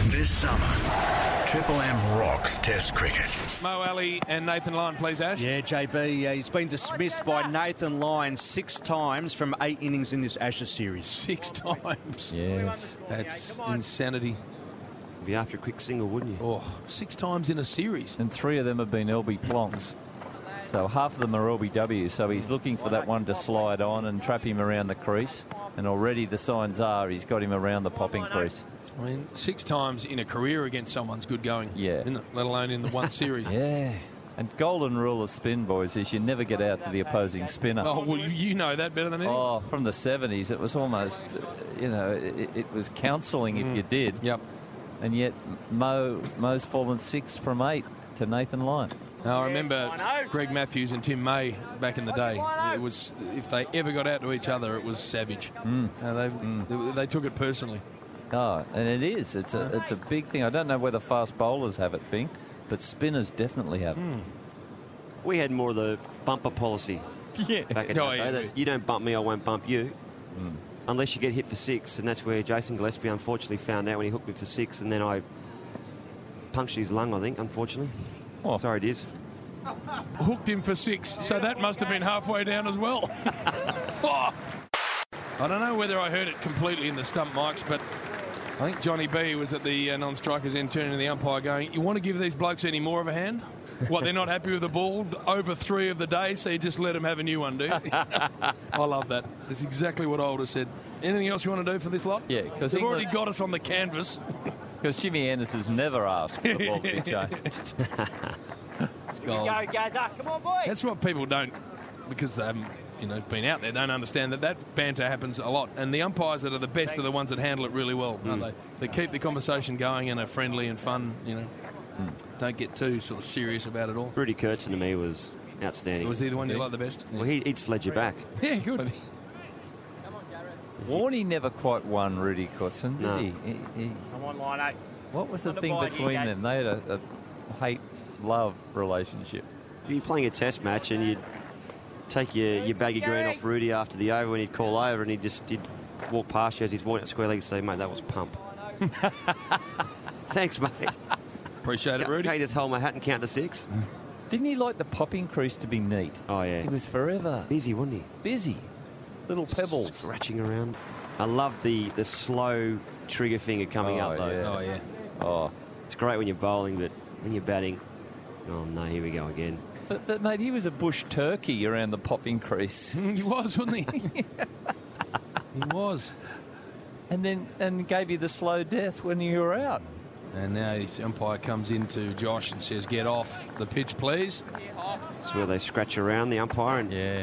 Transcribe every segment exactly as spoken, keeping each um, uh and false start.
This summer, Triple M rocks Test cricket. Mo Ali and Nathan Lyon, please, Ash. Yeah, J B, uh, he's been dismissed by Nathan Lyon six times from eight innings in this Ashes series. Six times. Yes. That's insanity. Be after a quick single, wouldn't you? Oh, six times in a series. And three of them have been L B plonks. So half of them are L B W. So he's looking for that one to slide on and trap him around the crease. And already the signs are he's got him around the popping crease. I mean, six times in a career against someone's good going. Yeah. Isn't it? Let alone in the one series. Yeah. And golden rule of spin, boys, is you never get out to the opposing spinner. Oh, well, you know that better than anyone. Oh, from the seventies, it was almost, uh, you know, it, it was counselling if Mm. you did. Yep. And yet Mo Mo's fallen six from eight to Nathan Lyon. Now, I remember Greg Matthews and Tim May back in the day. It was, if they ever got out to each other, it was savage. Mm. Uh, they, mm. they they took it personally. Oh, and it is. It's a it's a big thing. I don't know whether fast bowlers have it, Bing, but spinners definitely have it. Mm. We had more of the bumper policy. Yeah. Back in Oh, the yeah. day, that you don't bump me, I won't bump you. Mm. Unless you get hit for six, and that's where Jason Gillespie unfortunately found out when he hooked me for six, and then I punctured his lung, I think, unfortunately. Oh. Sorry, it is. Hooked him for six, so that must have been halfway down as well. Oh. I don't know whether I heard it completely in the stump mics, but I think Johnny B was at the uh, non-striker's end turning to the umpire going, you want to give these blokes any more of a hand? What, they're not happy with the ball over three of the day, so you just let them have a new one, do you? I love that. That's exactly what I would have said. Anything else you want to do for this lot? Yeah, because They've already got us on the canvas. Because Jimmy Anderson's never asked for the ball to be changed. Let's go. Go, Gazza. Come on, boys. That's what people don't, because they haven't, you know, been out there, don't understand that that banter happens a lot. And the umpires that are the best are the ones that handle it really well, aren't they? They keep the conversation going and are friendly and fun, you know. Mm. Don't get too sort of serious about it all. Rudy Kurtzen to me was outstanding. Was he the one you liked the best? Well, he, he'd sled you back. Yeah, good. Warney never quite won Rudy Kurtzen, did No. he? he, he Come on, line eight. what was the On the thing board between here, them? They had a, a hate-love relationship. You're playing a test match and you'd take your, your baggy green off Rudy after the over when he'd call over, and he'd just he'd walk past you as he's walking out square legs and say, mate, that was pump. Thanks, mate. Appreciate it, Rudy. Okay, just hold my hat and count to six. Didn't he like the popping crease to be neat? Oh, yeah. He was forever Busy, wasn't he? busy. Little pebbles. Scratching around. I love the, the slow trigger finger coming Oh, up, though. yeah. Oh, yeah. Oh, It's great when you're bowling, but when you're batting, oh, no, here we go again. but, but mate, he was a bush turkey around the popping crease. He was, wasn't he? He was. And then and gave you the slow death when you were out. And now the umpire comes into Josh and says, get off the pitch, please. It's where they scratch around the umpire. And Yeah.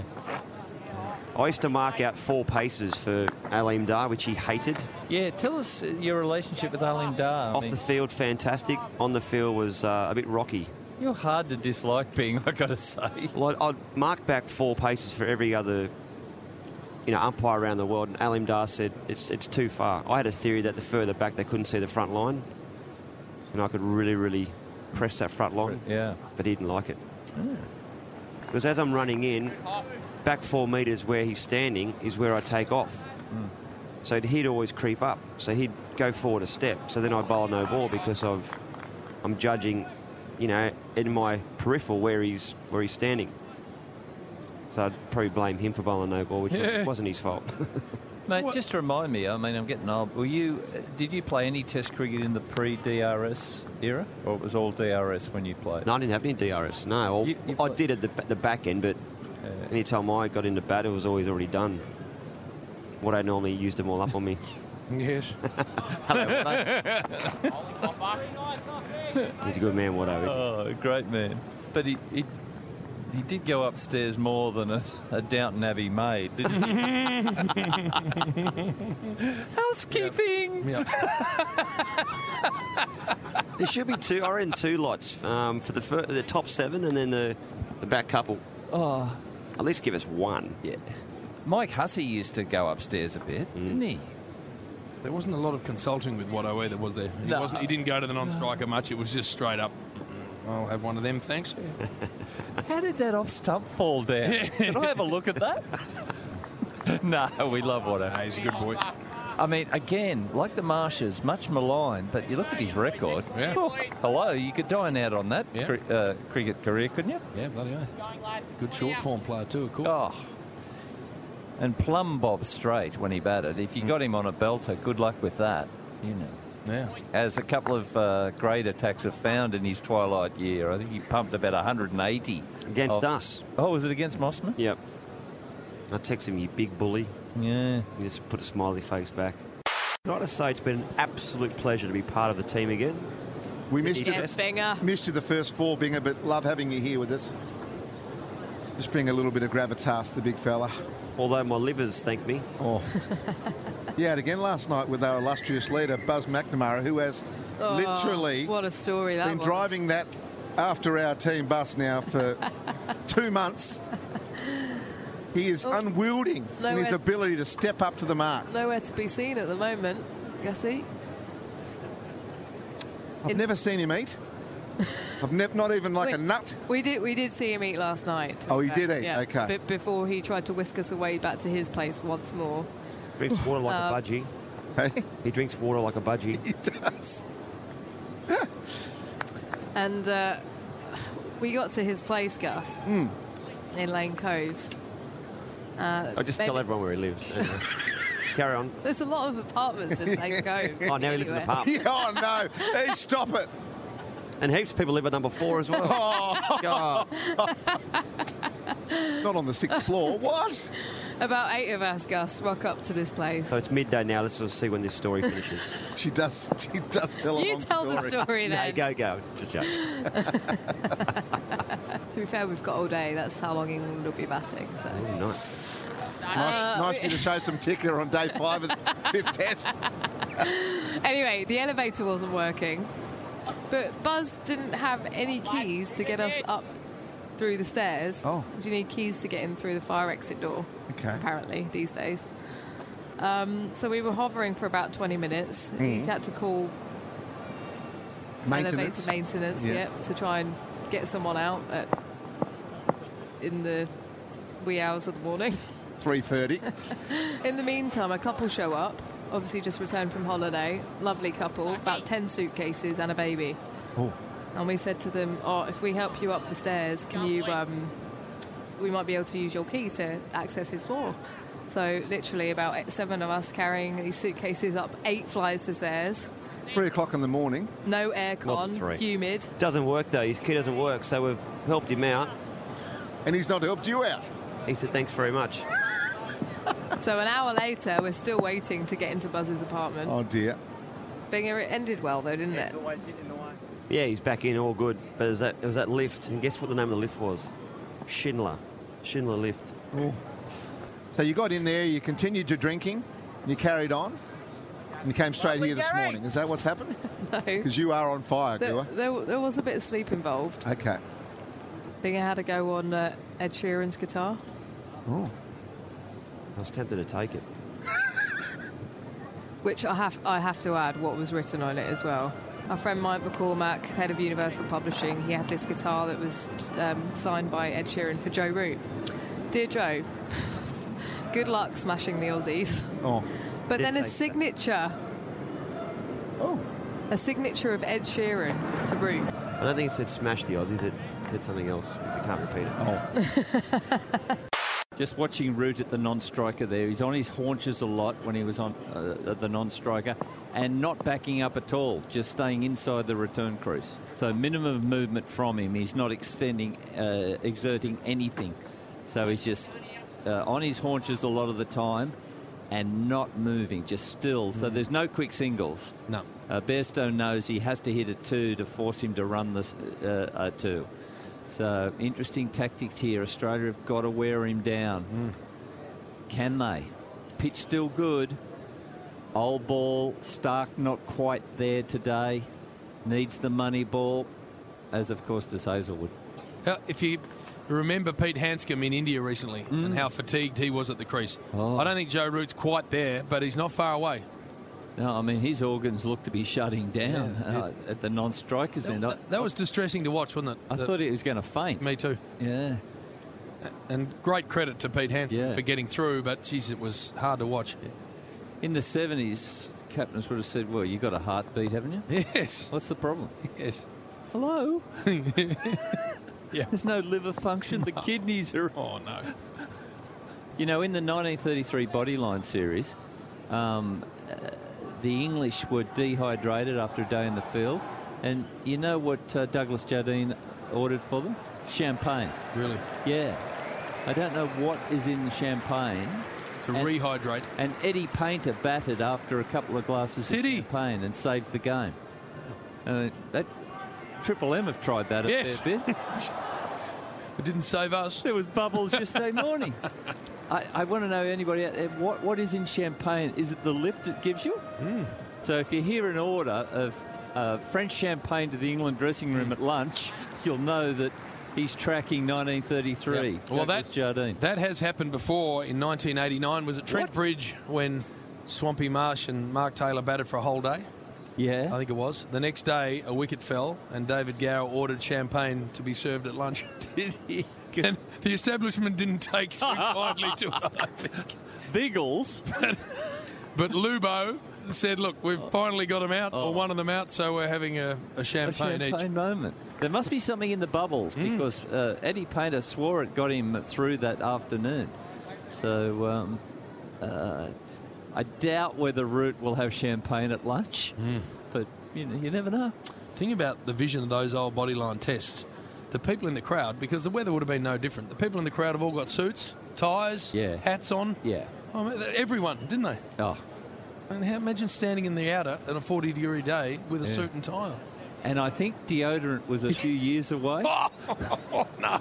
I used to mark out four paces for Aleem Dar, which he hated. Yeah, tell us uh, your relationship with Aleem Dar. I Off mean, the field, fantastic. On the field was uh, a bit rocky. you're hard to dislike being, I got to say. Well, I'd, I'd mark back four paces for every other, you know, umpire around the world, and Aleem Dar said it's it's too far. I had a theory that the further back they couldn't see the front line, and I could really, really press that front line. Yeah. But he didn't like it. Because as I'm running in, back four metres where he's standing is where I take off. Mm. So he'd always creep up. So he'd go forward a step. So then I'd bowl a no ball because of I'm judging, you know, in my peripheral where he's where he's standing. So I'd probably blame him for bowling a no ball, which Yeah. wasn't his fault. Mate, What- just remind me, I mean, I'm getting old. Were you, uh, did you play any Test cricket in the pre-D R S era? Or it was all D R S when you played? No, I didn't have any D R S. No, You- you I play- did at the, the back end, but Uh, any time I got into bat, it was always already done. What I normally used them all up on me. Yes. Hello, mate. He's a good man, what are oh, great man. But he, he he did go upstairs more than a, a Downton Abbey maid, didn't he? Housekeeping! Yeah. There should be two, I reckon two lots um, for the fir- the top seven and then the, the back couple. Oh, At least give us one. yeah. Mike Hussey used to go upstairs a bit, didn't he? There wasn't a lot of consulting with Watto either, was there? He, No. wasn't, he didn't go to the non-striker much. It was just straight up, I'll have one of them, thanks. How did that off stump fall down? Can I have a look at that? No, we love Watto. Nah, he's a good boy. I mean, again, like the Marshes, much maligned, but you look at his record. Yeah. Oh, hello, you could dine out on that Yeah. cri- uh, cricket career, couldn't you? Yeah, bloody oath. Good short form player too, of course. Oh. And plumb bob straight when he batted. If you got him on a belter, good luck with that, you know. Yeah. As a couple of uh, great attacks have found in his twilight year. I think he pumped about one hundred eighty. Against of- us. Oh, was it against Mossman? Yep. I text him, you big bully. Yeah. He just put a smiley face back. Can I just say it's been an absolute pleasure to be part of the team again. We missed you, Yes, Binger. missed you the first four, Binger, but love having you here with us. Just bring a little bit of gravitas to the big fella. Although my livers thank me. Oh. Yeah, and again last night with our illustrious leader, Buzz McNamara, who has Oh, literally what a story that been was. driving that after our team bus now for two months. He is Oh, unwielding in his nowhere- ability to step up to the mark. Nowhere to be seen at the moment, Gussie. I've In- never seen him eat. I've never, not even like We- a nut. We did we did see him eat last night. to Oh, be he fair. did eat? Yeah. Okay. Be- before he tried to whisk us away back to his place once more. Drinks water like Uh, a budgie. Hey, He drinks water like a budgie. he does. And uh, we got to his place, Gus, Hmm. in Lane Cove. Uh, I just maybe- tell everyone where he lives. Anyway. Carry on. There's a lot of apartments in Lane Cove. Oh, now he lives in the Anyway. pub. Yeah, oh, no. Hey, stop it. And heaps of people live at number four as well. Oh, God. not on the sixth floor. What? About eight of us, Gus, rock up to this place. So it's midday now. Let's just see when this story finishes. She does. She does tell a You long tell story. the story No, then. go, go. Just joking. To be fair, we've got all day. That's how long England will be batting. So. Oh, nice. Nice, Uh, nice for you to show some tickler on day five of the fifth test. Anyway, the elevator wasn't working, but Buzz didn't have any keys to get us up through the stairs. Oh. 'Cause you need keys to get in through the fire exit door, Okay. apparently, these days. Um, so we were hovering for about twenty minutes. He had to call Maintenance. elevator maintenance, Yeah. yep, to try and get someone out at, in the wee hours of the morning. three thirty. In the meantime, a couple show up, obviously just returned from holiday. Lovely couple, about ten suitcases and a baby. Oh. And we said to them, oh, if we help you up the stairs, can you, um, we might be able to use your key to access his floor. So literally about eight, seven of us carrying these suitcases up eight flights of stairs. Three o'clock in the morning. No Wasn't aircon, three. humid. Doesn't work, though. His key doesn't work, so we've helped him out. And he's not helped you out. He said, thanks very much. So an hour later, we're still waiting to get into Buzz's apartment. Oh, dear. Binger, it ended well though, didn't it? Yeah, he's back in, all good. But it was that, it was that lift, and guess what the name of the lift was? Schindler. Schindler lift. Oh. So you got in there, you continued your drinking, you carried on, and you came straight here this morning. Is that what's happened? No. Because you are on fire, There, Gua. there, there was a bit of sleep involved. Okay. Binger had to go on uh, Ed Sheeran's guitar. Oh. I was tempted to take it. Which I have I have to add what was written on it as well. Our friend Mike McCormack, head of Universal Publishing, he had this guitar that was um, signed by Ed Sheeran for Joe Root. Dear Joe, good luck smashing the Aussies. Oh. But Did then a say that. signature, Oh. a signature of Ed Sheeran to Root. I don't think it said smash the Aussies. It said something else. I can't repeat it. Oh. Just watching Root at the non-striker there. He's on his haunches a lot when he was on uh, the non-striker and not backing up at all, just staying inside the return crease. So minimum of movement from him. He's not extending, uh, exerting anything. So he's just uh, on his haunches a lot of the time and not moving, just still. So there's no quick singles. No. Uh, Bairstow knows he has to hit a two to force him to run this uh, a two. So interesting tactics here. Australia have got to wear him down. Mm. Can they? Pitch still good. Old ball. Stark not quite there today. Needs the money ball, as of course does Hazelwood. Uh, If you remember Pete Hanscom in India recently and how fatigued he was at the crease. Oh. I don't think Joe Root's quite there, but he's not far away. No, I mean, his organs look to be shutting down Yeah, uh, at the non-strikers end. I, That, that was distressing to watch, wasn't it? I The- thought he was going to faint. Me too. Yeah. And great credit to Pete Hanscom Yeah. for getting through, but geez, it was hard to watch. In the seventies, captains would have said, well, you got a heartbeat, haven't you? Yes. What's the problem? Yes. Hello? Yeah. There's no liver function. The kidneys are... Oh, no. You know, in the nineteen thirty-three Bodyline series, um, uh, the English were dehydrated after a day in the field. And you know what uh, Douglas Jardine ordered for them? Champagne. Really? Yeah. I don't know what is in the champagne. To and, rehydrate. And Eddie Painter batted after a couple of glasses Did of he? champagne and saved the game. Uh, that Triple M have tried that Yes. a fair bit. It didn't save us. There was bubbles yesterday morning. I, I want to know, anybody out there, what, what is in champagne? Is it the lift it gives you? Mm. So if you hear an order of uh, French champagne to the England dressing room at lunch, you'll know that he's tracking nineteen thirty-three. Yep. Well, that, Jardine. that has happened before in nineteen eighty-nine. Was it Trent What? Bridge when Swampy Marsh and Mark Taylor batted for a whole day? Yeah. I think it was. The next day, a wicket fell and David Gower ordered champagne to be served at lunch. Did he? And the establishment didn't take too kindly to it, I think. Biggles. But, but Lubo said, look, we've finally got them out, Oh. or one of them out, so we're having a, a A champagne, champagne each. moment. There must be something in the bubbles Mm. because uh, Eddie Painter swore it got him through that afternoon. So um, uh, I doubt whether Root will have champagne at lunch, Mm. but you know, you never know. Think about the vision of those old Bodyline tests. The people in the crowd, because the weather would have been no different, the people in the crowd have all got suits, ties, Yeah. hats on. Yeah. I mean, everyone, didn't they? Oh, And how, imagine standing in the outer on a forty degree day with a Yeah. suit and tie on. and I think deodorant was a few years away. Oh, oh no.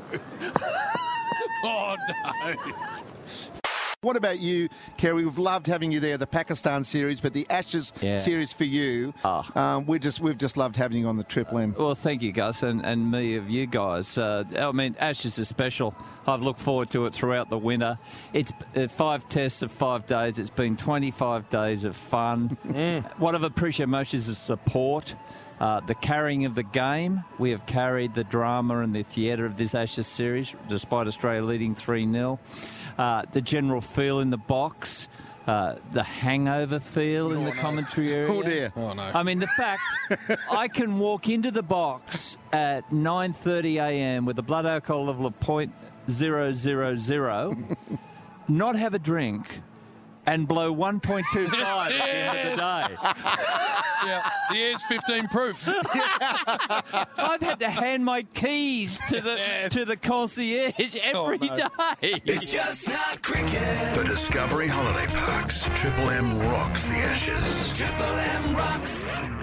Oh, no. What about you, Kerry? We've loved having you there, the Pakistan series, but the Ashes Yeah. series for you, Oh. um, we just we've just loved having you on the Triple M. Well, thank you, Gus, and, and me of you guys. Uh, I mean, Ashes is special. I've looked forward to it throughout the winter. It's uh, five tests of five days. It's been twenty-five days of fun. What I've appreciated most is the support, uh, the carrying of the game. We have carried the drama and the theatre of this Ashes series, despite Australia leading three nil. Uh, the general feel in the box. Uh, the hangover feel in the commentary area. Oh dear. Oh, no. I mean, the fact I can walk into the box at nine thirty a m with a blood alcohol level of zero point zero zero zero, not have a drink, and blow one point two five at the end of the day. Yeah, the air's fifteen proof. I've had to hand my keys to the Yeah. to the concierge every Oh, no. day. It's just not cricket. For Discovery Holiday Parks, Triple M rocks the Ashes. Triple M rocks